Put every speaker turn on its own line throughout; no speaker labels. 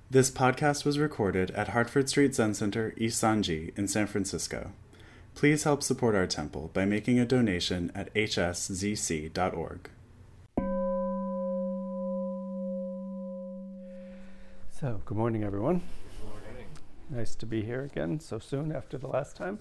This podcast was recorded at Hartford Street Zen Center, East Sanji in San Francisco. Please help support our temple by making a donation at hszc.org.
So, good morning, everyone. Good morning. Nice to be here again so soon after the last time.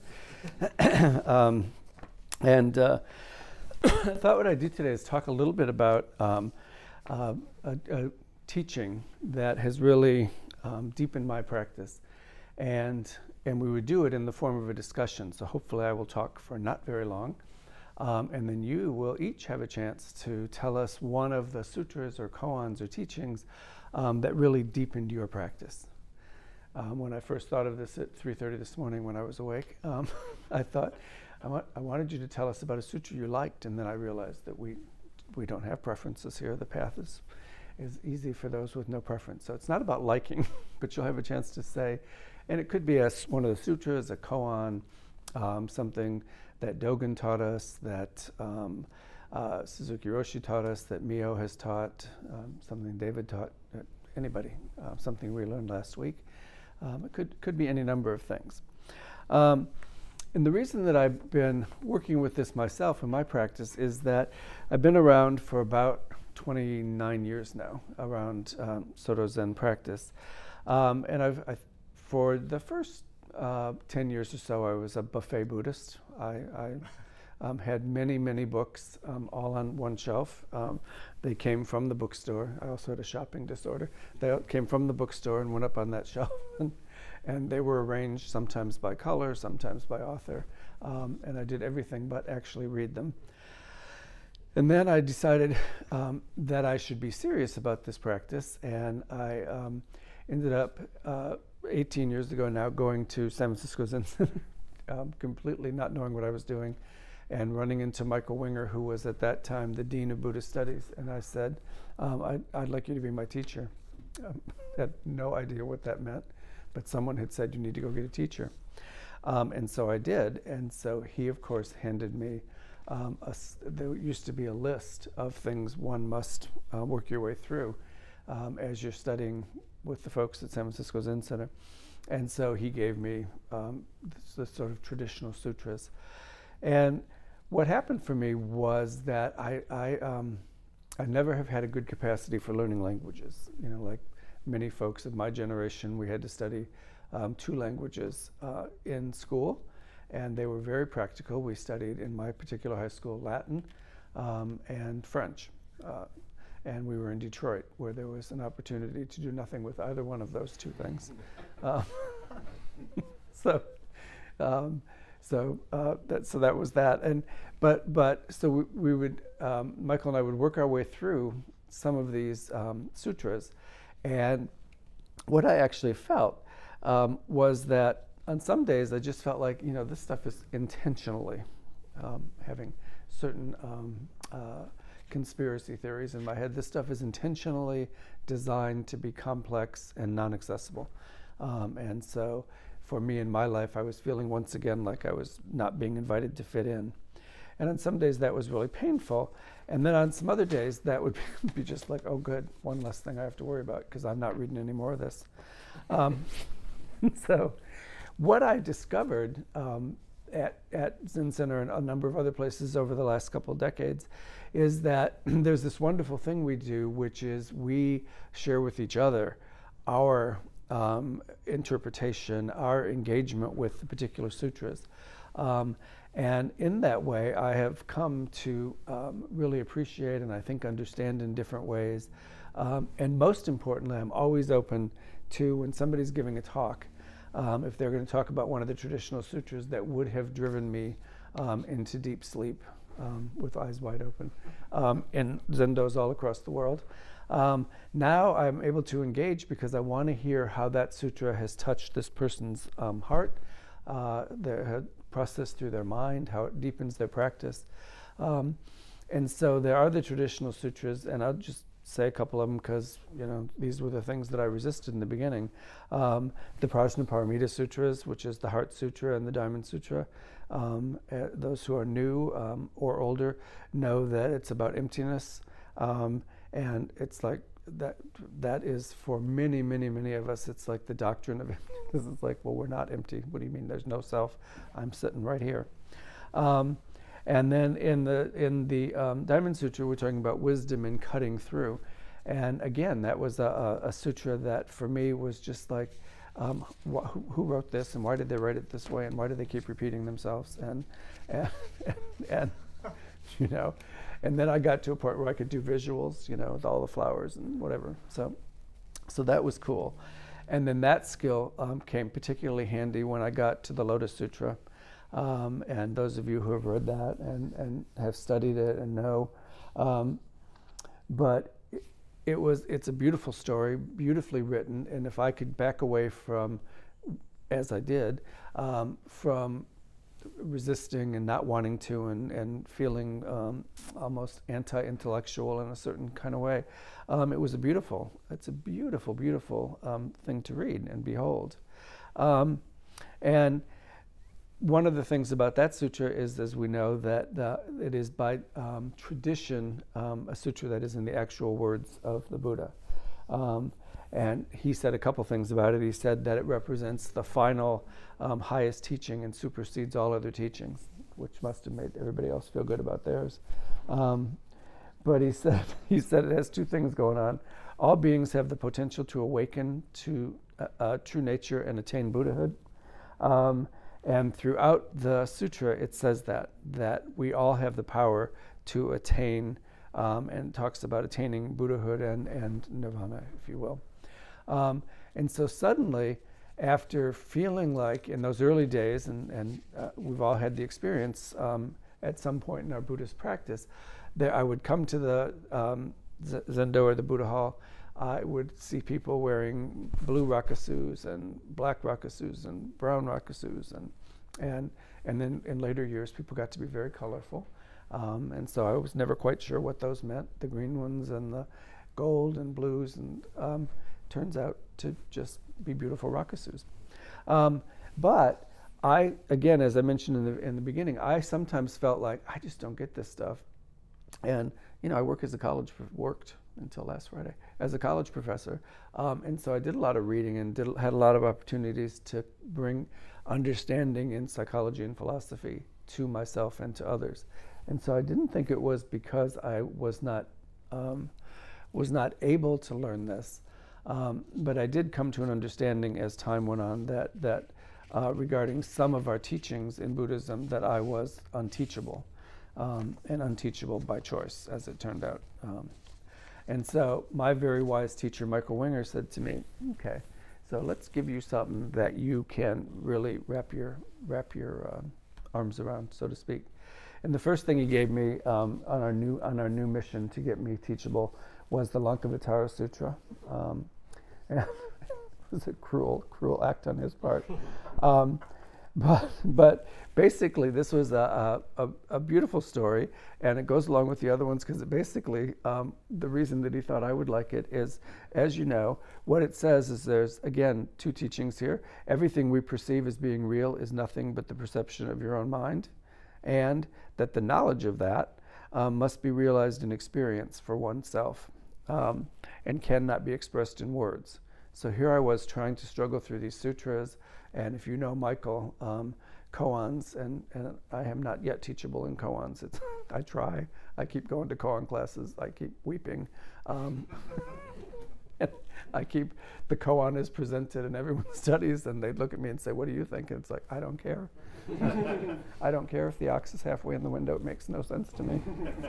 I thought what I'd do today is talk a little bit about a teaching that has really deepened my practice, and we would do it in the form of a discussion. So hopefully I will talk for not very long, and then you will each have a chance to tell us one of the sutras or koans or teachings that really deepened your practice. When I first thought of this at 3:30 this morning when I was awake, I thought I wanted you to tell us about a sutra you liked, and then I realized that we don't have preferences here. The path is easy for those with no preference. So it's not about liking, but you'll have a chance to say, and it could be one of the sutras, a koan, something that Dogen taught us, that Suzuki Roshi taught us, that Mio has taught, something David taught, anybody, something we learned last week. It could be any number of things. And the reason that I've been working with this myself in my practice is that I've been around for about 29 years now, around Soto Zen practice. And for the first 10 years or so, I was a buffet Buddhist. I had many, many books all on one shelf. They came from the bookstore. I also had a shopping disorder. They came from the bookstore and went up on that shelf. And they were arranged sometimes by color, sometimes by author. And I did everything but actually read them. And then I decided that I should be serious about this practice. And I ended up 18 years ago now going to San Francisco Zen Center, completely not knowing what I was doing, and running into Michael Winger, who was at that time the Dean of Buddhist Studies. And I said, I'd like you to be my teacher. Had no idea what that meant. But someone had said, you need to go get a teacher. And so I did. And so he, of course, handed me, there used to be a list of things one must work your way through as you're studying with the folks at San Francisco Zen Center. And so he gave me the sort of traditional sutras. And what happened for me was that I never have had a good capacity for learning languages. You know, like many folks of my generation, we had to study 2 languages in school, and they were very practical. We studied, in my particular high school, Latin and French. And we were in Detroit, where there was an opportunity to do nothing with either one of those 2 things. So that was that. And so we would Michael and I would work our way through some of these sutras. And what I actually felt was that on some days I just felt like, this stuff is intentionally having certain conspiracy theories in my head. This stuff is intentionally designed to be complex and non-accessible. And so for me in my life, I was feeling once again like I was not being invited to fit in. And on some days that was really painful. And then on some other days that would be just like, oh good, one less thing I have to worry about because I'm not reading any more of this. So what I discovered at Zen Center and a number of other places over the last couple of decades is that there's this wonderful thing we do, which is we share with each other our interpretation, our engagement with the particular sutras. And in that way, I have come to really appreciate and I think understand in different ways. And most importantly, I'm always open to, when somebody's giving a talk, if they're going to talk about one of the traditional sutras that would have driven me into deep sleep with eyes wide open in zendos all across the world. Now I'm able to engage because I want to hear how that sutra has touched this person's heart, their process through their mind, how it deepens their practice. And so there are the traditional sutras, and I'll just say a couple of them because, these were the things that I resisted in the beginning. The Prajnaparamita Sutras, which is the Heart Sutra and the Diamond Sutra. Those who are new or older know that it's about emptiness. And it's like that is for many, many, many of us. It's like the doctrine of this is like, well, we're not empty. What do you mean? There's no self. I'm sitting right here. And then in the Diamond Sutra, we're talking about wisdom and cutting through. And again, that was a sutra that for me was just like, who wrote this, and why did they write it this way, and why do they keep repeating themselves? And you know, and then I got to a point where I could do visuals, you know, with all the flowers and whatever. So that was cool. And then that skill came particularly handy when I got to the Lotus Sutra. And those of you who have read that and have studied it and know, but it's a beautiful story, beautifully written. And if I could back away from, as I did, from resisting and not wanting to and feeling almost anti-intellectual in a certain kind of way, it's a beautiful thing to read and behold. And one of the things about that sutra is, as we know, that it is by tradition a sutra that is in the actual words of the Buddha. And he said a couple things about it. He said that it represents the final highest teaching and supersedes all other teachings, which must have made everybody else feel good about theirs. But he said it has two things going on. All beings have the potential to awaken to true nature and attain Buddhahood. And throughout the sutra, it says that we all have the power to attain, and talks about attaining Buddhahood and nirvana, if you will. And so suddenly, after feeling like in those early days, and we've all had the experience at some point in our Buddhist practice, that I would come to the Zendo or the Buddha Hall. I would see people wearing blue rakusus and black rakusus and brown rakusus, and then in later years people got to be very colorful, and so I was never quite sure what those meant, the green ones and the gold and blues, and turns out to just be beautiful rakusus. But I, again, as I mentioned in the beginning, I sometimes felt like I just don't get this stuff, and I worked until last Friday as a college professor, and so I did a lot of reading and had a lot of opportunities to bring understanding in psychology and philosophy to myself and to others. And so I didn't think it was because I was not able to learn this, but I did come to an understanding as time went on that regarding some of our teachings in Buddhism, that I was unteachable, and unteachable by choice, as it turned out. And so my very wise teacher, Michael Winger, said to me, okay, so let's give you something that you can really wrap your arms around, so to speak. And the first thing he gave me on our new mission to get me teachable was the Lankavatara Sutra. And it was a cruel act on his part. But basically, this was a beautiful story, and it goes along with the other ones because it basically, the reason that he thought I would like it is, as you know, what it says is there's, again, two teachings here. Everything we perceive as being real is nothing but the perception of your own mind, and that the knowledge of that must be realized in experience for oneself, and cannot be expressed in words. So here I was trying to struggle through these sutras, and if you know Michael, koans, and I am not yet teachable in koans. I try. I keep going to koan classes. I keep weeping. The koan is presented and everyone studies, and they look at me and say, "What do you think?" And it's like, I don't care. I don't care if the ox is halfway in the window. It makes no sense to me.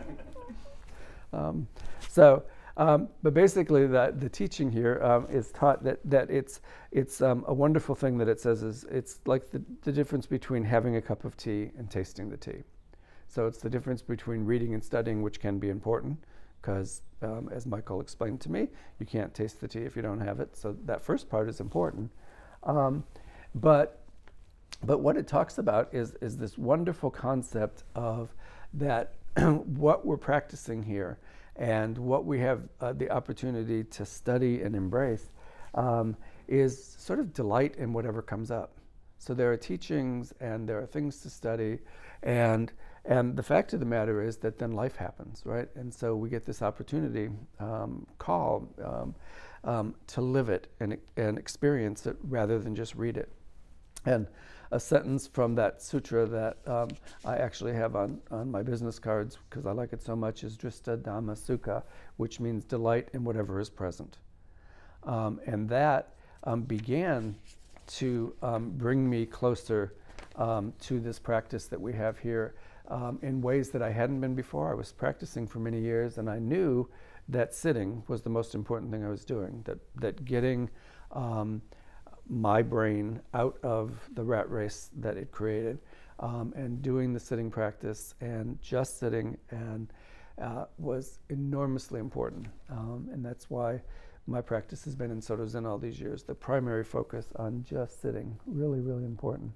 But basically, the teaching here is taught that it's a wonderful thing that it says is it's like the difference between having a cup of tea and tasting the tea. So it's the difference between reading and studying, which can be important, because as Michael explained to me, you can't taste the tea if you don't have it. So that first part is important. But what it talks about is this wonderful concept of that what we're practicing here and what we have the opportunity to study and embrace is sort of delight in whatever comes up. So there are teachings and there are things to study, and And the fact of the matter is that then life happens, right? And so we get this opportunity, to live it and experience it rather than just read it. And a sentence from that sutra that I actually have on my business cards because I like it so much is Drista Dhamma Sukha, which means delight in whatever is present. And that began to bring me closer to this practice that we have here in ways that I hadn't been before. I was practicing for many years, and I knew that sitting was the most important thing I was doing, that getting my brain out of the rat race that it created, and doing the sitting practice and just sitting and was enormously important. And that's why my practice has been in Soto Zen all these years. The primary focus on just sitting, really, really important.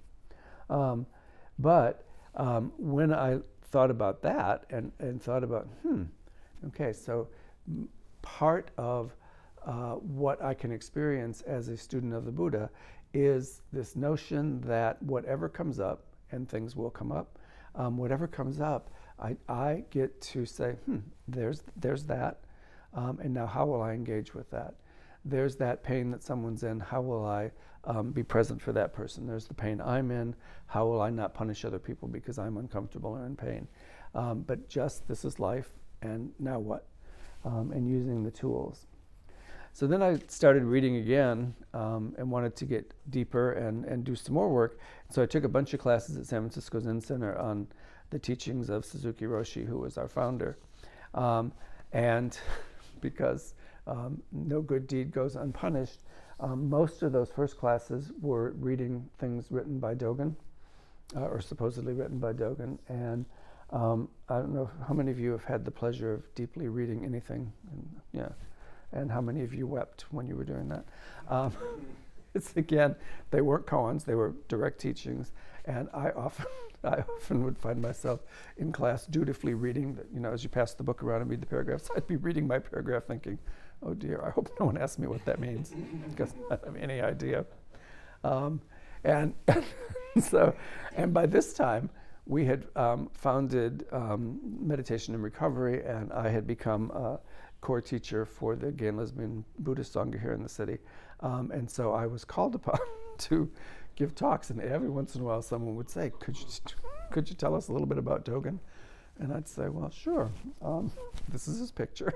But when I thought about that and thought about, okay, so part of what I can experience as a student of the Buddha is this notion that whatever comes up, and things will come up, whatever comes up, I get to say, there's that, and now how will I engage with that? There's that pain that someone's in, how will I be present for that person? There's the pain I'm in, how will I not punish other people because I'm uncomfortable or in pain? But just, this is life, and now what? And using the tools. So then I started reading again and wanted to get deeper and do some more work. So I took a bunch of classes at San Francisco Zen Center on the teachings of Suzuki Roshi, who was our founder. And because no good deed goes unpunished, most of those first classes were reading things written by Dogen, or supposedly written by Dogen. And I don't know how many of you have had the pleasure of deeply reading anything. And how many of you wept when you were doing that? It's again, they weren't koans, they were direct teachings. And I often would find myself in class dutifully reading, as you pass the book around and read the paragraphs, I'd be reading my paragraph thinking, oh dear, I hope no one asks me what that means, because I don't have any idea. And by this time, we had founded Meditation and Recovery, and I had become a core teacher for the Gay and Lesbian Buddhist Sangha here in the city. And so I was called upon to give talks, and every once in a while someone would say, could you tell us a little bit about Dogen? And I'd say, well, sure. This is his picture.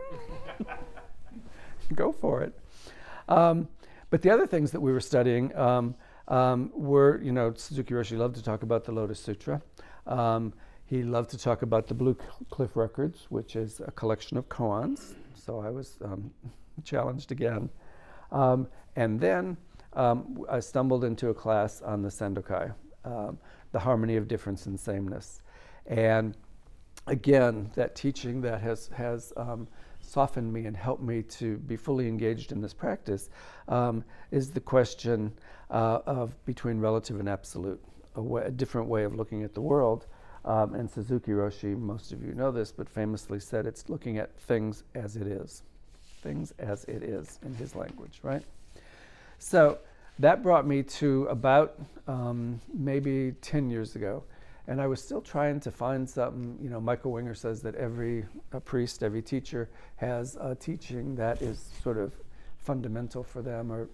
Go for it. But the other things that we were studying were, Suzuki Roshi loved to talk about the Lotus Sutra. He loved to talk about the Blue Cliff Records, which is a collection of koans. So I was challenged again. And then I stumbled into a class on the Sendokai, the harmony of difference and sameness. And again, that teaching that has softened me and helped me to be fully engaged in this practice is the question of between relative and absolute, a different way of looking at the world. And Suzuki Roshi, most of you know this, but famously said it's looking at things as it is. Things as it is in his language, right? So that brought me to about maybe 10 years ago. And I was still trying to find something. Michael Winger says that every priest, every teacher has a teaching that is sort of fundamental for them, or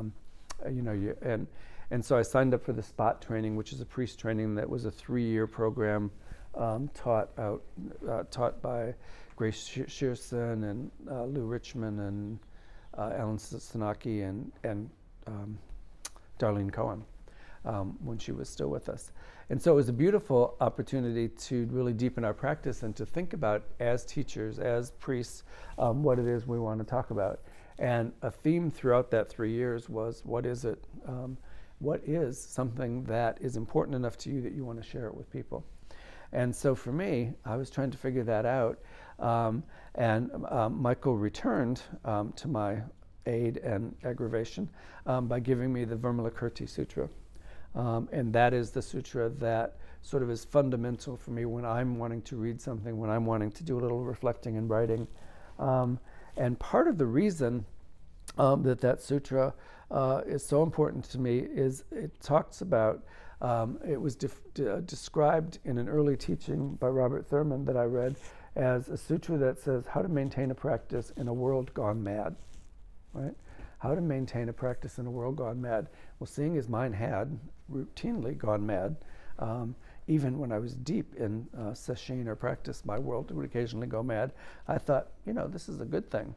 and so I signed up for the Spot training, which is a priest training that was a 3-year program taught by Grace Shearson and Lou Richmond and Alan Sanaki and Darlene Cohen when she was still with us. And so it was a beautiful opportunity to really deepen our practice and to think about, as teachers, as priests, what it is we want to talk about. And a theme throughout that 3 years was, what is it? What is something that is important enough to you that you want to share it with people? And so for me, I was trying to figure that out. And Michael returned to my aid and aggravation by giving me the Vimalakirti Sutra. And that is the sutra that sort of is fundamental for me when I'm wanting to read something, when I'm wanting to do a little reflecting and writing. And part of the reason that sutra is so important to me is it talks about It was described in an early teaching by Robert Thurman that I read as a sutra that says how to maintain a practice in a world gone mad, right? How to maintain a practice in a world gone mad. Well, seeing as mine had routinely gone mad, even when I was deep in sesshin or practice, my world would occasionally go mad. I thought, this is a good thing.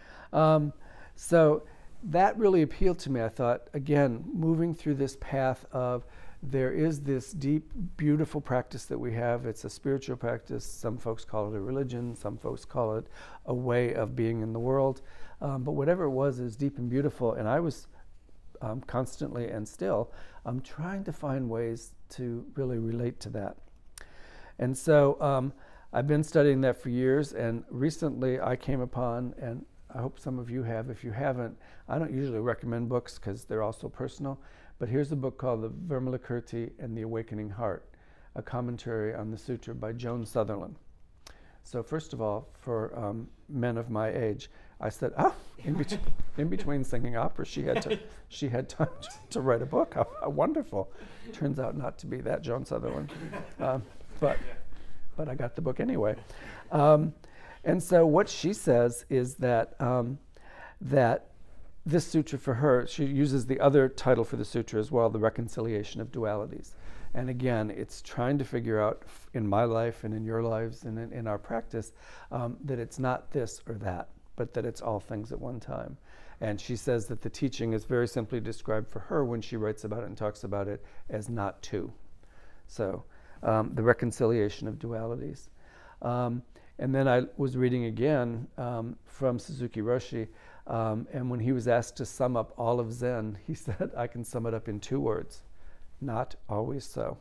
So that really appealed to me. I thought, again, moving through this path of there is this deep, beautiful practice that we have. It's a spiritual practice. Some folks call it a religion. Some folks call it a way of being in the world. But whatever it was deep and beautiful. And I was constantly and still trying to find ways to really relate to that. And so I've been studying that for years. And recently I came upon, and I hope some of you have. If you haven't, I don't usually recommend books because they're also personal. But here's a book called The Vimalakirti and the Awakening Heart, a commentary on the sutra by Joan Sutherland. So first of all, for men of my age, I said, in between singing opera, she had time to write a book. How wonderful! Turns out not to be that Joan Sutherland, but I got the book anyway. And so what she says is that that this sutra for her, she uses the other title for the sutra as well, The Reconciliation of Dualities. And again, it's trying to figure out in my life and in your lives and in our practice that it's not this or that, but that it's all things at one time. And she says that the teaching is very simply described for her when she writes about it and talks about it as not two. So the reconciliation of dualities. And then I was reading again from Suzuki Roshi, and when he was asked to sum up all of Zen, he said, I can sum it up in 2 words: not always so.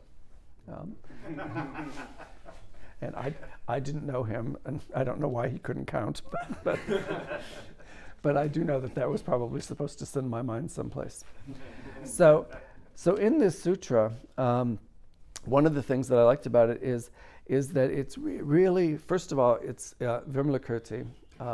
And I didn't know him, and I don't know why he couldn't count, but I do know that was probably supposed to send my mind someplace. So in this sutra, one of the things that I liked about it is that it's really, first of all, it's Vimalakirti.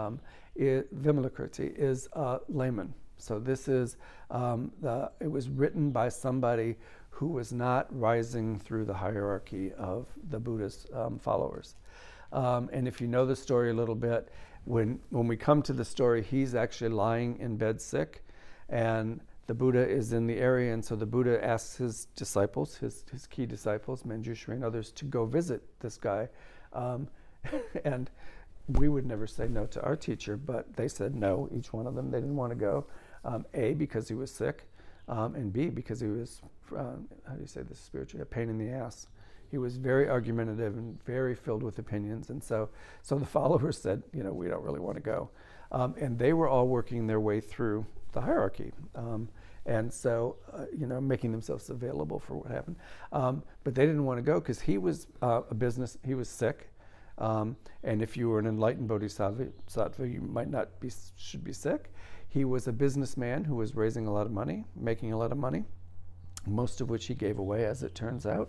Vimalakirti is layman. So this is, it was written by somebody who was not rising through the hierarchy of the Buddha's followers. And if you know the story a little bit, when we come to the story, he's actually lying in bed sick, and the Buddha is in the area, and so the Buddha asks his disciples, his key disciples, Manjushri and others, to go visit this guy. And we would never say no to our teacher, but they said no, each one of them. They didn't want to go, A, because he was sick, and B, because he was, how do you say this spiritually, a pain in the ass. He was very argumentative and very filled with opinions, and so the followers said, we don't really want to go. And they were all working their way through the hierarchy, and so, making themselves available for what happened. But they didn't want to go because he was he was sick. And if you were an enlightened bodhisattva, you might not should be sick. He was a businessman who was raising a lot of money, making a lot of money, most of which he gave away, as it turns out.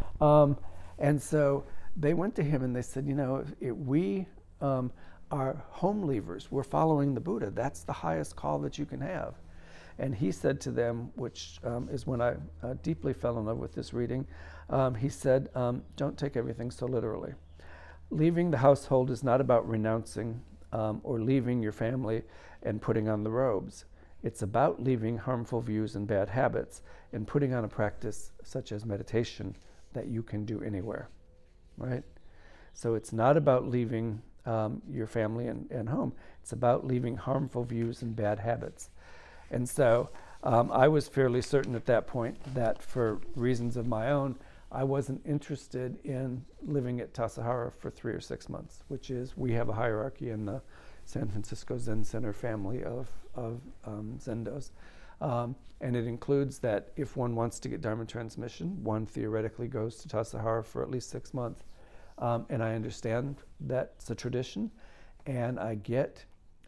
And so they went to him and they said, we are home leavers. We're following the Buddha. That's the highest call that you can have. And he said to them, which is when I deeply fell in love with this reading, he said, don't take everything so literally. Leaving the household is not about renouncing or leaving your family and putting on the robes. It's about leaving harmful views and bad habits and putting on a practice such as meditation that you can do anywhere, right? So it's not about leaving your family and home. It's about leaving harmful views and bad habits. And so I was fairly certain at that point that for reasons of my own, I wasn't interested in living at Tassajara for 3 or 6 months, which is, we have a hierarchy in the San Francisco Zen Center family of Zendos. And it includes that if one wants to get Dharma transmission, one theoretically goes to Tassajara for at least 6 months. And I understand that's a tradition, and I get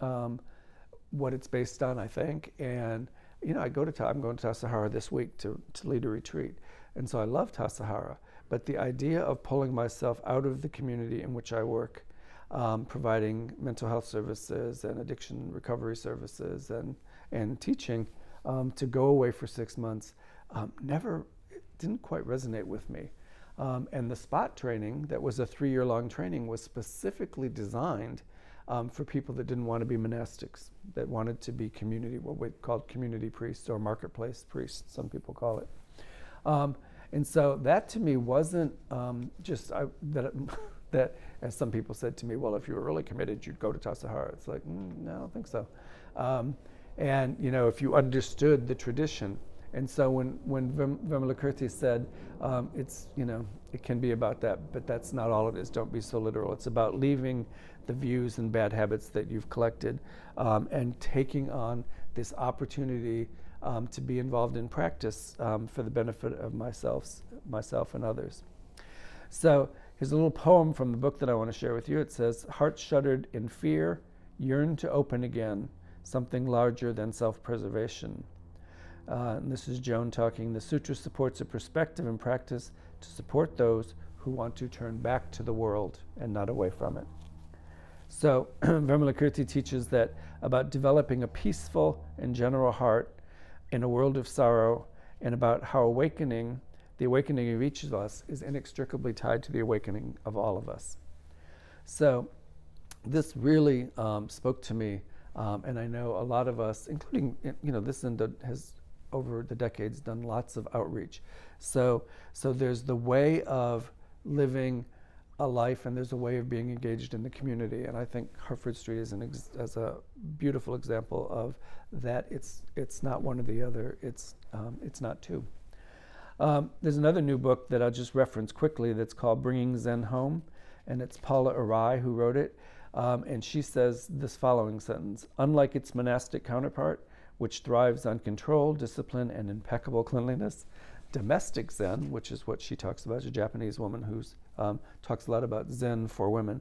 what it's based on, I think. And, I'm going to Tassajara this week to lead a retreat. And so I love Tassajara, but the idea of pulling myself out of the community in which I work, providing mental health services and addiction recovery services and teaching, to go away for 6 months, never didn't quite resonate with me. And the spot training, that was a 3-year-long training, was specifically designed for people that didn't want to be monastics, that wanted to be community, what we called community priests or marketplace priests, some people call it. And so that to me wasn't that, as some people said to me, well, if you were really committed, you'd go to Tassajara. It's like, no, I don't think so. And if you understood the tradition. And so when Vimalakirti said, it can be about that, but that's not all it is. Don't be so literal. It's about leaving the views and bad habits that you've collected and taking on this opportunity to be involved in practice for the benefit of myself and others. So here's a little poem from the book that I want to share with you. It says, "Heart shuddered in fear, yearned to open again, something larger than self-preservation." And this is Joan talking. "The sutra supports a perspective and practice to support those who want to turn back to the world and not away from it." So Vimalakirti teaches that about developing a peaceful and general heart in a world of sorrow, and about how the awakening of each of us is inextricably tied to the awakening of all of us. So this really spoke to me, and I know a lot of us, including, this has over the decades done lots of outreach. So there's the way of living a life, and there's a way of being engaged in the community. And I think Hartford Street is a beautiful example of that. It's not one or the other. It's not two. There's another new book that I'll just reference quickly that's called Bringing Zen Home, and it's Paula Arai who wrote it. And she says this following sentence: "Unlike its monastic counterpart, which thrives on control, discipline, and impeccable cleanliness, domestic Zen," which is what she talks about, is a Japanese woman who talks a lot about Zen for women.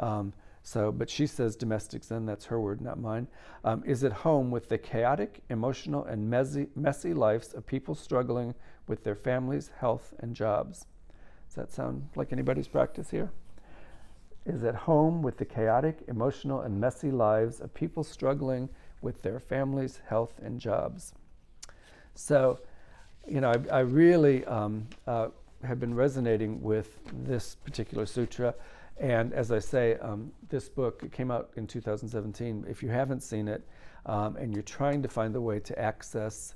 But she says domestic Zen, that's her word, not mine, is at home with the chaotic, emotional, and messy lives of people struggling with their families, health, and jobs. Does that sound like anybody's practice here? Is at home with the chaotic, emotional, and messy lives of people struggling with their families, health, and jobs. So, I really have been resonating with this particular sutra. And as I say, this book came out in 2017. If you haven't seen it and you're trying to find a way to access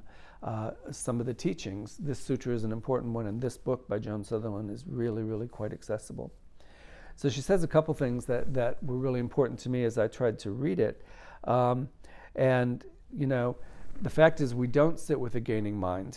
some of the teachings, this sutra is an important one. And this book by Joan Sutherland is really, really quite accessible. So she says a couple things that were really important to me as I tried to read it. The fact is we don't sit with a gaining mind.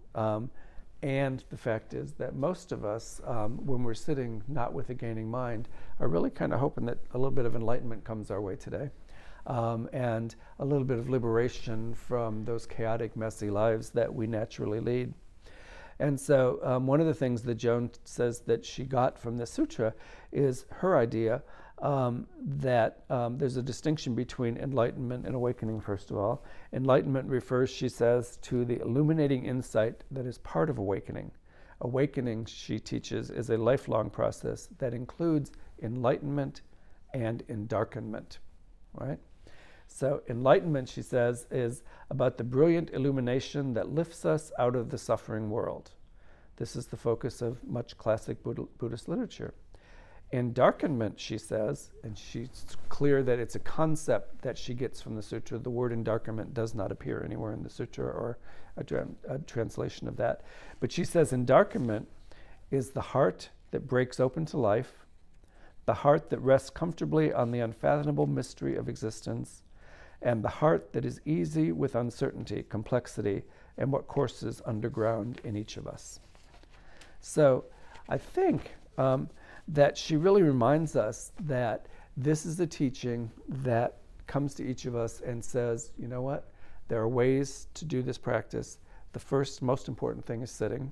And the fact is that most of us, when we're sitting not with a gaining mind, are really kind of hoping that a little bit of enlightenment comes our way today. And a little bit of liberation from those chaotic, messy lives that we naturally lead. And so one of the things that Joan says that she got from this sutra is her idea that there's a distinction between enlightenment and awakening, first of all. Enlightenment refers, she says, to the illuminating insight that is part of awakening. Awakening, she teaches, is a lifelong process that includes enlightenment and endarkenment, right? So enlightenment, she says, is about the brilliant illumination that lifts us out of the suffering world. This is the focus of much classic Buddhist literature. Endarkenment, she says, and she's clear that it's a concept that she gets from the sutra. The word endarkenment does not appear anywhere in the sutra or a translation of that. But she says endarkenment is the heart that breaks open to life, the heart that rests comfortably on the unfathomable mystery of existence, and the heart that is easy with uncertainty, complexity, and what courses underground in each of us. So I think that she really reminds us that this is a teaching that comes to each of us and says, you know what, there are ways to do this practice. The first most important thing is sitting.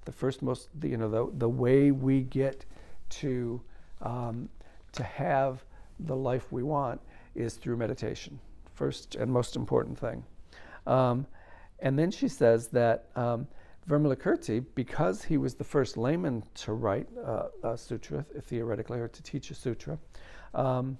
The way we get to have the life we want is through meditation. First and most important thing. And then she says that Vimalakirti, because he was the first layman to write a sutra, theoretically, or to teach a sutra, and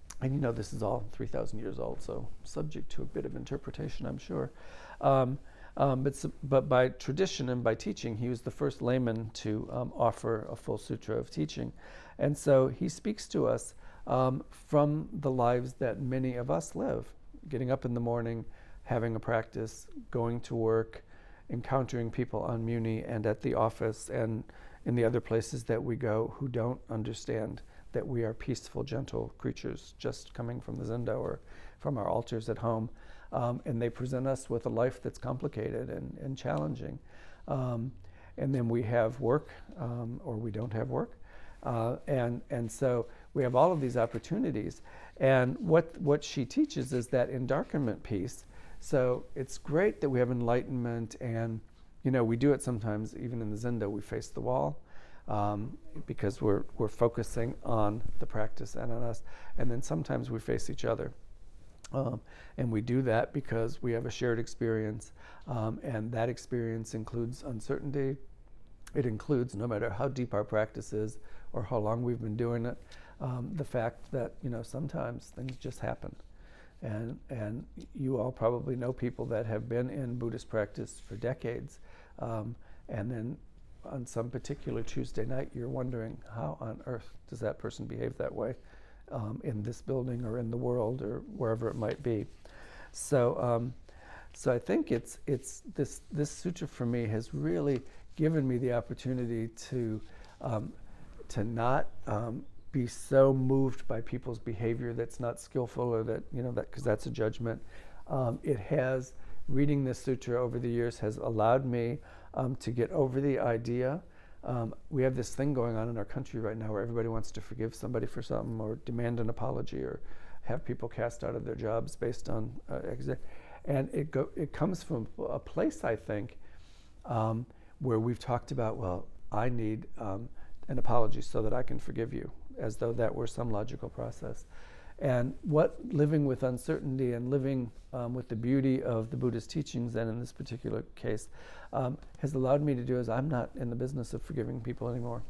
this is all 3,000 years old, so subject to a bit of interpretation, I'm sure. But by tradition and by teaching, he was the first layman to offer a full sutra of teaching. And so he speaks to us from the lives that many of us live, getting up in the morning, having a practice, going to work, encountering people on Muni and at the office and in the other places that we go who don't understand that we are peaceful, gentle creatures just coming from the zendo or from our altars at home. And they present us with a life that's complicated and challenging. And then we have work, or we don't have work. And so we have all of these opportunities. And what she teaches is that endarkenment piece. So it's great that we have enlightenment, and we do it sometimes, even in the zendo, we face the wall. Because we're focusing on the practice and on us. And then sometimes we face each other. And we do that because we have a shared experience, and that experience includes uncertainty. It includes, no matter how deep our practice is or how long we've been doing it, the fact that sometimes things just happen. And you all probably know people that have been in Buddhist practice for decades, and then on some particular Tuesday night, you're wondering, how on earth does that person behave that way in this building or in the world or wherever it might be? So I think it's this sutra for me has really given me the opportunity to not be so moved by people's behavior that's not skillful, or that because that's a judgment. It has, reading this sutra over the years has allowed me to get over the idea. We have this thing going on in our country right now where everybody wants to forgive somebody for something, or demand an apology, or have people cast out of their jobs based on and it comes from a place, I think, where we've talked about, well, I need an apology so that I can forgive you, as though that were some logical process. And what living with uncertainty and living with the beauty of the Buddhist teachings, and in this particular case, has allowed me to do is, I'm not in the business of forgiving people anymore.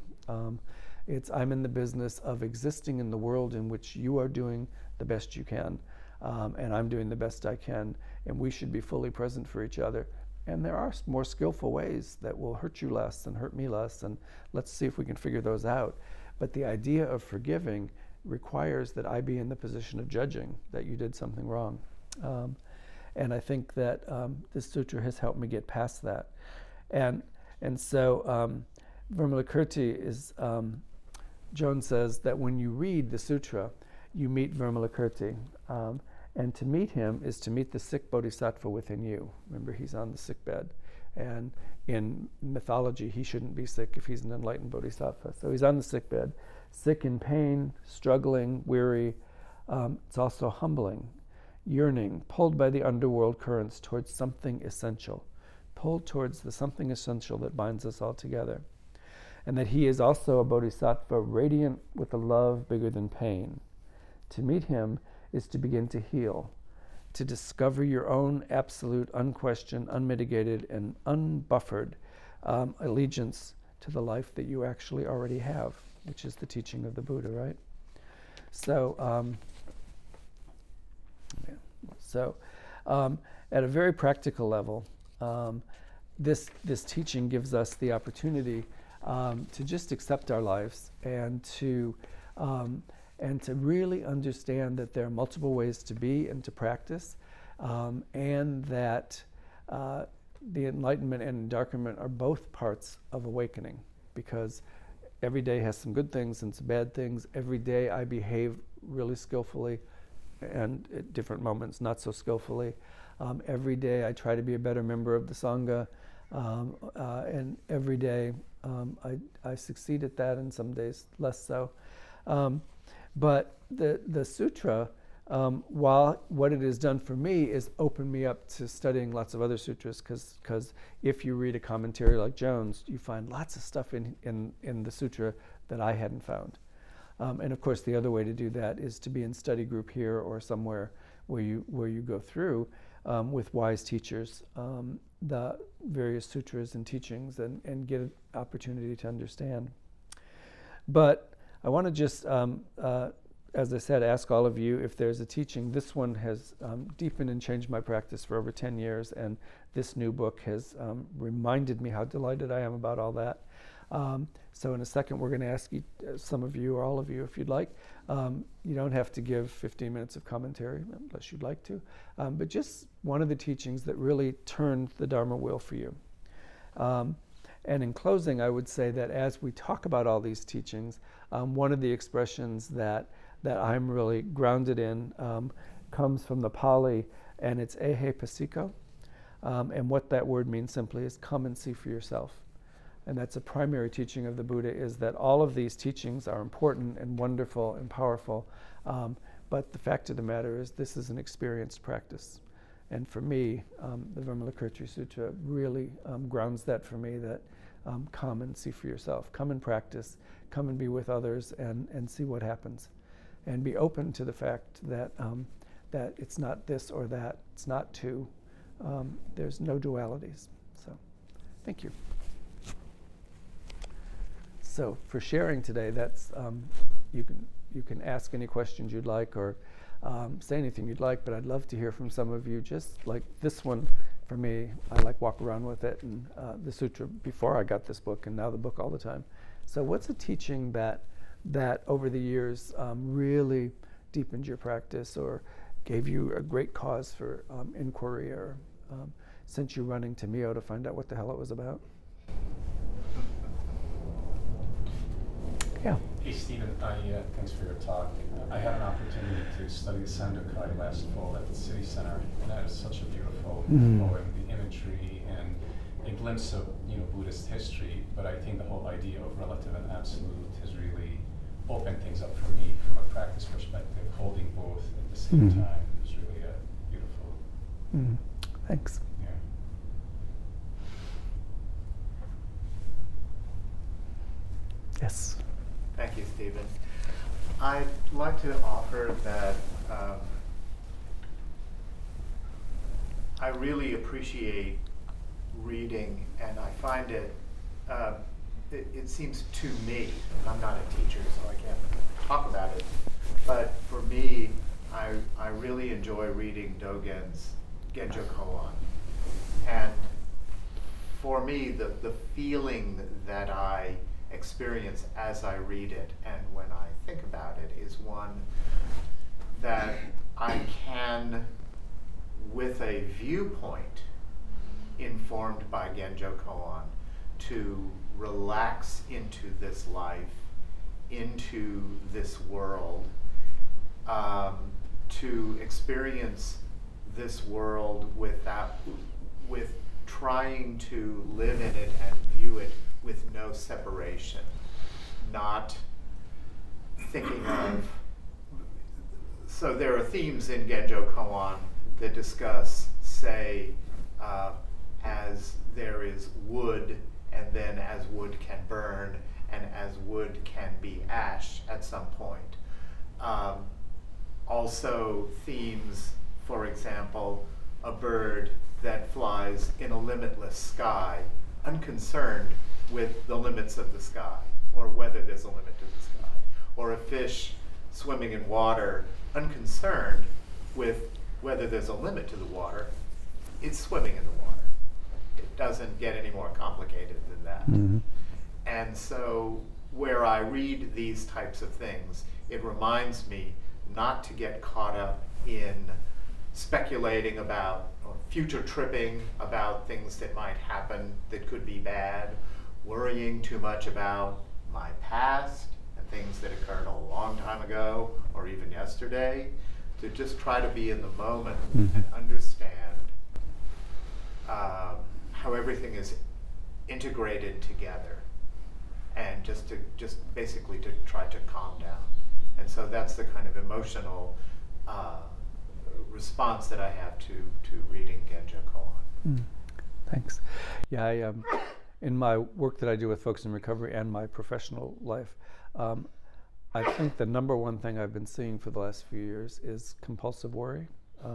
I'm in the business of existing in the world in which you are doing the best you can, and I'm doing the best I can, and we should be fully present for each other. And there are more skillful ways that will hurt you less and hurt me less, and let's see if we can figure those out. But the idea of forgiving requires that I be in the position of judging that you did something wrong. And I think that this sutra has helped me get past that. And so Vimalakirti is, Joan says that when you read the sutra, you meet Vimalakirti. And to meet him is to meet the sick bodhisattva within you. Remember, he's on the sick bed. And in mythology, he shouldn't be sick if he's an enlightened bodhisattva. So he's on the sick bed, sick in pain, struggling, weary. It's also humbling, yearning, pulled by the underworld currents towards something essential, pulled towards the something essential that binds us all together. And that he is also a bodhisattva radiant with a love bigger than pain. To meet him is to begin to heal, to discover your own absolute, unquestioned, unmitigated, and unbuffered allegiance to the life that you actually already have, which is the teaching of the Buddha, right? So, at a very practical level, this teaching gives us the opportunity to just accept our lives and to really understand that there are multiple ways to be and to practice, and that the enlightenment and endarkenment are both parts of awakening, because every day has some good things and some bad things. Every day I behave really skillfully, and at different moments not so skillfully. Every day I try to be a better member of the Sangha, and every day I succeed at that, and some days less so. But the sutra, while what it has done for me is open me up to studying lots of other sutras, because if you read a commentary like Joan's, you find lots of stuff in the sutra that I hadn't found. And of course, the other way to do that is to be in study group here or somewhere where you go through with wise teachers the various sutras and teachings and get an opportunity to understand. But I want to just as I said, ask all of you if there's a teaching. This one has deepened and changed my practice for over 10 years, and this new book has reminded me how delighted I am about all that. So in a second, we're going to ask you, some of you or all of you, if you'd like. You don't have to give 15 minutes of commentary, unless you'd like to, but just one of the teachings that really turned the Dharma wheel for you. And in closing, I would say that as we talk about all these teachings, one of the expressions that I'm really grounded in comes from the Pali, and it's ehe pasiko. And what that word means simply is come and see for yourself. And that's a primary teaching of the Buddha, is that all of these teachings are important and wonderful and powerful. But the fact of the matter is, this is an experienced practice. And for me, the Vimalakirti Sutra really grounds that for me, that come and see for yourself. Come and practice. Come and be with others and see what happens. And be open to the fact that that it's not this or that. It's not two. There's no dualities. So, thank you. So for sharing today, that's you can ask any questions you'd like, or say anything you'd like, but I'd love to hear from some of you. Just like this one, for me, I like walk around with it, and the sutra before I got this book, and now the book all the time. So what's a teaching that over the years really deepened your practice, or gave you a great cause for inquiry, or sent you running to Mio to find out what the hell it was about? Yeah.
Hey Stephen, thanks for your talk. I had an opportunity to study the Sandokai last fall at the City Center, and that is such a beautiful poem, the imagery and a glimpse of Buddhist history. But I think the whole idea of relative and absolute has really opened things up for me from a practice perspective. Holding both at the same time is really beautiful.
Thanks.
Yeah.
Yes.
Thank you, Stephen. I'd like to offer that I really appreciate reading, and I find it seems to me, I'm not a teacher, so I can't talk about it, but for me, I really enjoy reading Dogen's Genjo Koan. And for me, the feeling that I experience as I read it and when I think about it is one that I can, with a viewpoint informed by Genjo Koan, to relax into this life, into this world, to experience this world with trying to live in it and view it with no separation, not thinking of. So there are themes in Genjo Koan that discuss, say, as there is wood, and then as wood can burn, and as wood can be ash at some point. Also themes, for example, a bird that flies in a limitless sky, unconcerned with the limits of the sky, or whether there's a limit to the sky, or a fish swimming in water, unconcerned with whether there's a limit to the water. It's swimming in the water. It doesn't get any more complicated than that. And so where I read these types of things, it reminds me not to get caught up in speculating about or future tripping about things that might happen that could be bad, worrying too much about my past and things that occurred a long time ago or even yesterday, to just try to be in the moment and understand how everything is integrated together, and just basically to try to calm down. And so that's the kind of emotional response that I have to reading Genjo Koan.
Thanks. Yeah, I, in my work that I do with folks in recovery and my professional life, I think the number one thing I've been seeing for the last few years is compulsive worry.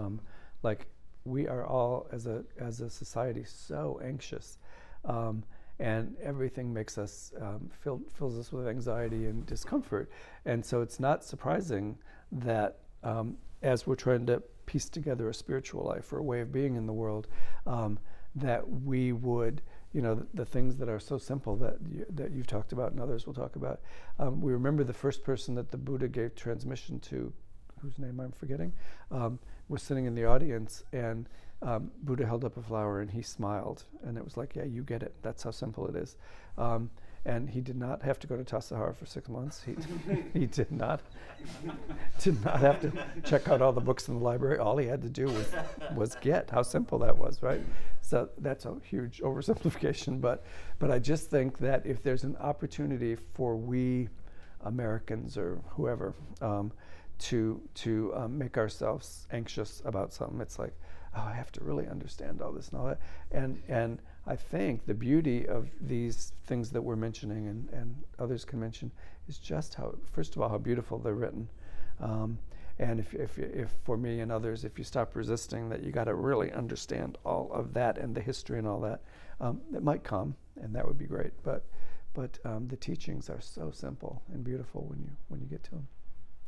Like, we are all, as a society, so anxious. and everything makes us fills us with anxiety and discomfort. And so it's not surprising that as we're trying to piece together a spiritual life or a way of being in the world, that we would, the things that are so simple that you've talked about and others will talk about. We remember the first person that the Buddha gave transmission to, whose name I'm forgetting, was sitting in the audience, and Buddha held up a flower and he smiled, and it was like, yeah, you get it. That's how simple it is. And he did not have to go to Tassajara for 6 months. He did not have to check out all the books in the library. All he had to do was get how simple that was, right? So that's a huge oversimplification, but I just think that if there's an opportunity for we Americans or whoever to make ourselves anxious about something, it's like, oh, I have to really understand all this and all that. And I think the beauty of these things that we're mentioning and others can mention is just how, first of all, how beautiful they're written. And if for me and others, if you stop resisting that, you got to really understand all of that and the history and all that, it might come, and that would be great. But the teachings are so simple and beautiful when you get to them.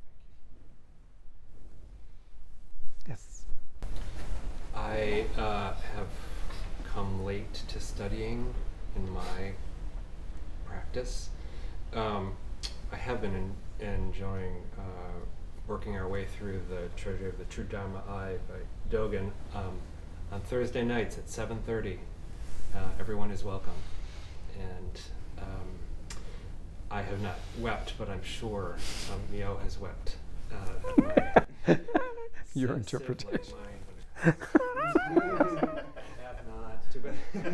Yes.
I have come late to studying in my practice. I have been enjoying working our way through the Treasure of the True Dharma Eye by Dogen on Thursday nights at 7:30. Everyone is welcome. And I have not wept, but I'm sure Mio has wept.
Your interpretation.
Have not. Too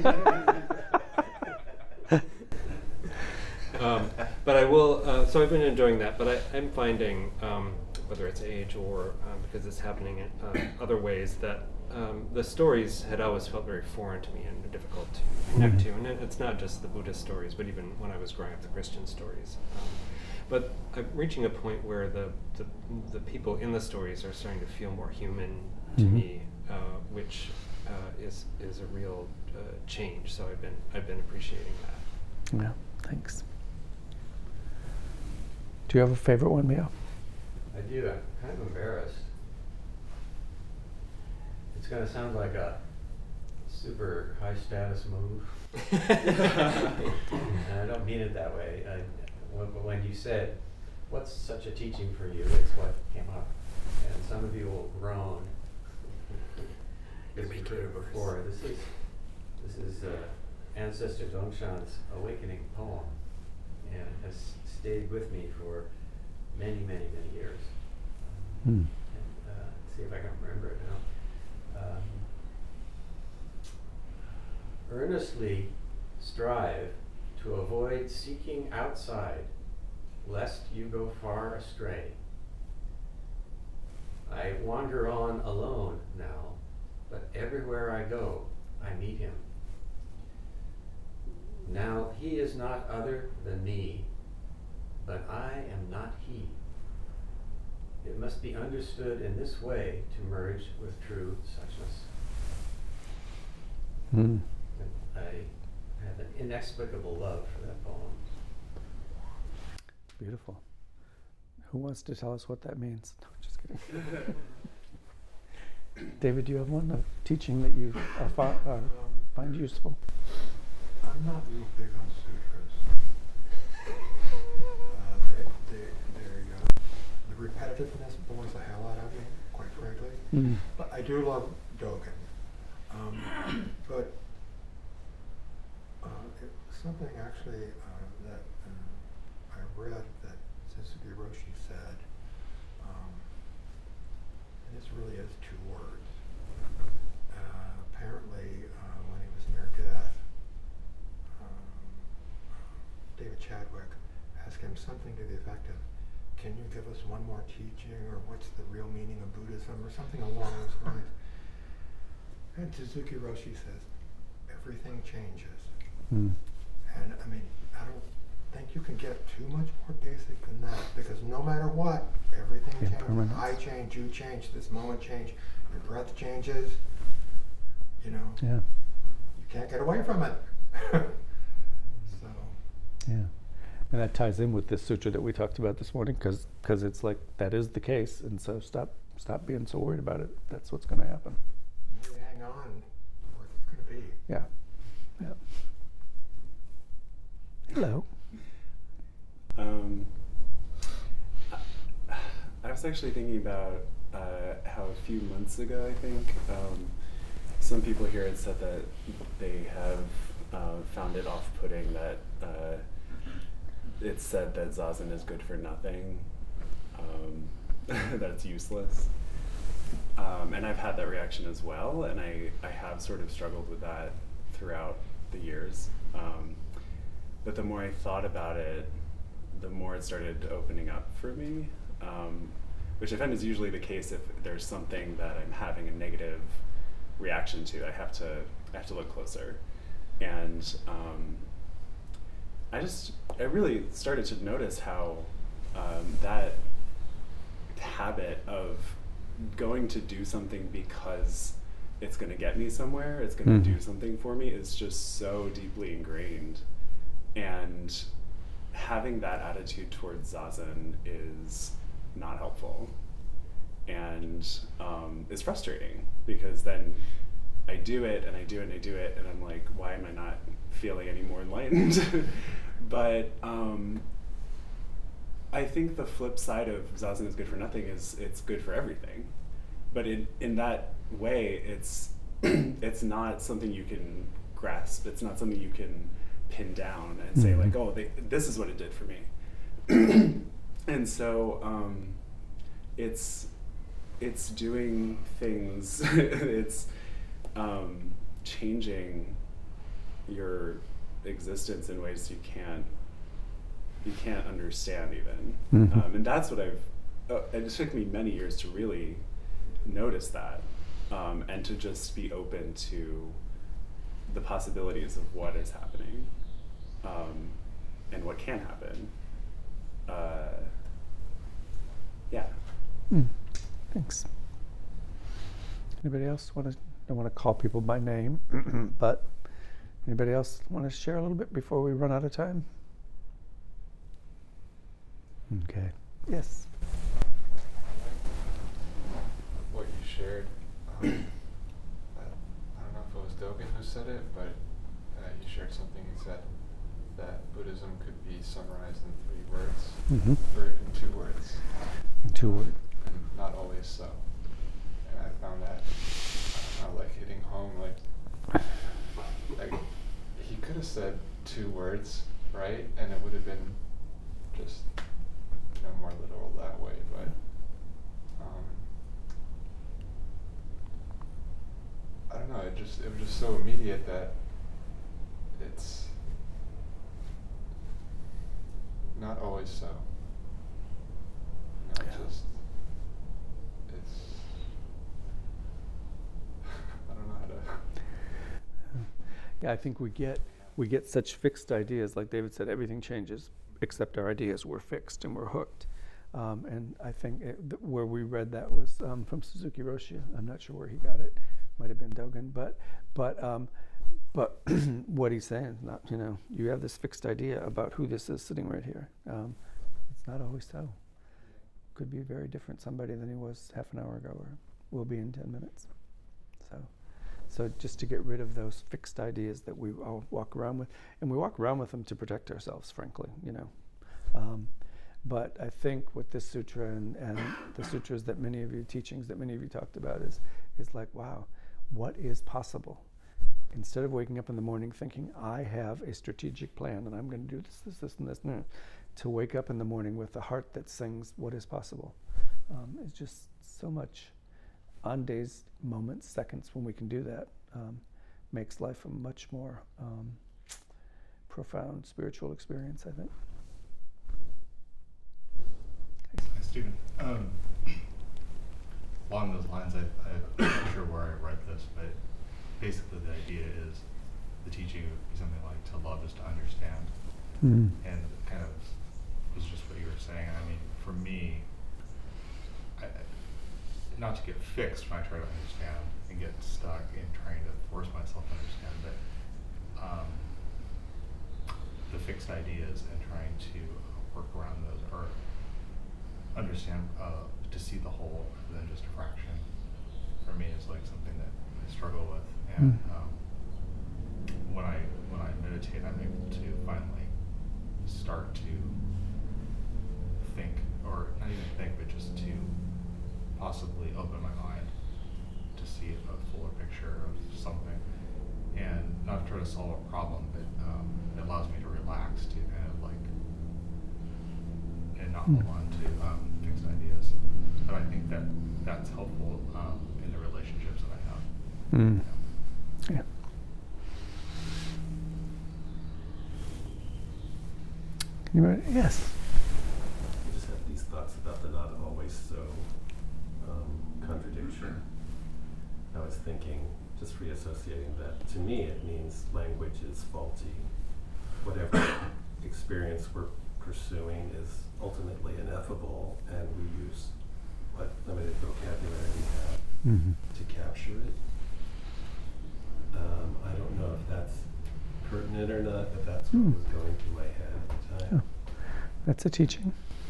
bad. But I will. So I've been enjoying that. But I'm finding, whether it's age or because it's happening in other ways, that the stories had always felt very foreign to me and difficult to connect to. And it's not just the Buddhist stories, but even when I was growing up, the Christian stories. But I'm reaching a point where the people in the stories are starting to feel more human to me, which is a real change. So I've been appreciating that.
Yeah, thanks. Do you have a favorite one, Mio?
I do. I'm kind of embarrassed. It's going to sound like a super high status move. And I don't mean it that way. When you said, what's such a teaching for you, it's what came up. And some of you will groan. This we've heard it before. This is Ancestor Dongshan's awakening poem, and it has stayed with me for many, many, many years. And see if I can remember it now. Earnestly strive to avoid seeking outside, lest you go far astray. I wander on alone now, but everywhere I go, I meet him. Now he is not other than me, but I am not he. It must be understood in this way to merge with true suchness. I have an inexplicable love for that poem.
Beautiful. Who wants to tell us what that means? No, just kidding. David, do you have one, a teaching that you find useful?
I'm not real big on sutras. The repetitiveness bores the hell out of me, quite frankly. But I do love Dogen. But something actually that I read that Suzuki Roshi said, and this really is 2 words. Apparently, when he was near death, David Chadwick asked him something to the effect of, can you give us one more teaching, or what's the real meaning of Buddhism, or something along those lines. And Suzuki Roshi says, everything changes. And I mean, I don't think you can get too much more basic than that, because no matter what, everything changes. I change, you change, this moment change, your breath changes, you know.
Yeah.
You can't get away from it.
And that ties in with this sutra that we talked about this morning, because it's like that is the case, and so stop being so worried about it. That's what's going to happen.
You hang on, or it's going to be.
Yeah. Yeah. Hello.
I was actually thinking about how a few months ago, I think, some people here had said that they have found it off-putting that it's said that Zazen is good for nothing, that it's useless. And I've had that reaction as well, and I have sort of struggled with that throughout the years. But the more I thought about it, the more it started opening up for me, which I find is usually the case if there's something that I'm having a negative reaction to. I have to look closer. And I really started to notice how that habit of going to do something because it's going to get me somewhere, it's going to do something for me, is just so deeply ingrained. And having that attitude towards Zazen is not helpful. And it's frustrating, because then I do it and I do it and I do it, and I'm like, why am I not feeling any more enlightened? But I think the flip side of Zazen is good for nothing is it's good for everything. But in that way, it's it's not something you can grasp. It's not something you can pin down and say like, oh, this is what it did for me. And so it's doing things. It's changing your existence in ways you can't understand even. And that's what it took me many years to really notice that, and to just be open to the possibilities of what is happening, and what can happen. Yeah.
Thanks. Anybody else don't want to call people by name, but anybody else want to share a little bit before we run out of time? Okay. Yes.
What you shared, I don't know if it was Dogen who said it, but you shared something. He said that Buddhism could be summarized in 3 words, or in 2 words.
In 2 words.
And not always so. And I found that like hitting home, like he could have said 2 words, right? And it would have been just more literal that way, but I don't know, it was just so immediate that it's not always so. It's I don't know how to.
Yeah, I think we get such fixed ideas. Like David said, everything changes except our ideas. We're fixed and we're hooked. And I think where we read that was from Suzuki Roshi. I'm not sure where he got it. Might have been Dogen, but what he's saying is not, you have this fixed idea about who this is sitting right here. It's not always so. Could be very different somebody than he was half an hour ago, or will be in 10 minutes. So just to get rid of those fixed ideas that we all walk around with, and we walk around with them to protect ourselves, frankly, But I think with this sutra and the sutras that teachings that many of you talked about is like, wow, what is possible? Instead of waking up in the morning thinking, I have a strategic plan and I'm going to do this, and this, to wake up in the morning with a heart that sings what is possible. It's just so much on days, moments, seconds when we can do that, makes life a much more profound spiritual experience, I think.
Hi, Stephen. Along those lines, I'm not sure where I read this, but basically the idea is the teaching would be something like to love is to understand. And it kind of was just what you were saying. I mean, for me, not to get fixed when I try to understand and get stuck in trying to force myself to understand, but the fixed ideas and trying to work around those, or understand, to see the whole rather than just a fraction, for me is like something that I struggle with. And when I meditate, I'm able to finally start to think, or not even think, but just to possibly open my mind to see a fuller picture of something, and not try to solve a problem, but it allows me to relax, to kind of like, and not hold on to fixed ideas. But I think that that's helpful in the relationships that I have.
Yeah. Anybody? Yes.
I just have these thoughts about the not always so contradiction. I was thinking, just reassociating that, to me it means language is faulty. Whatever experience we're pursuing is ultimately ineffable, and we use what limited vocabulary we have to capture it. I don't know if that's pertinent or not, but that's what was going through my head at the time.
Oh, that's a teaching.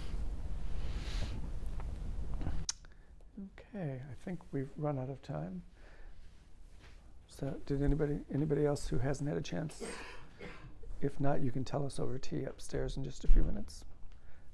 Okay, I think we've run out of time. So, did anybody else who hasn't had a chance? If not, you can tell us over tea upstairs in just a few minutes.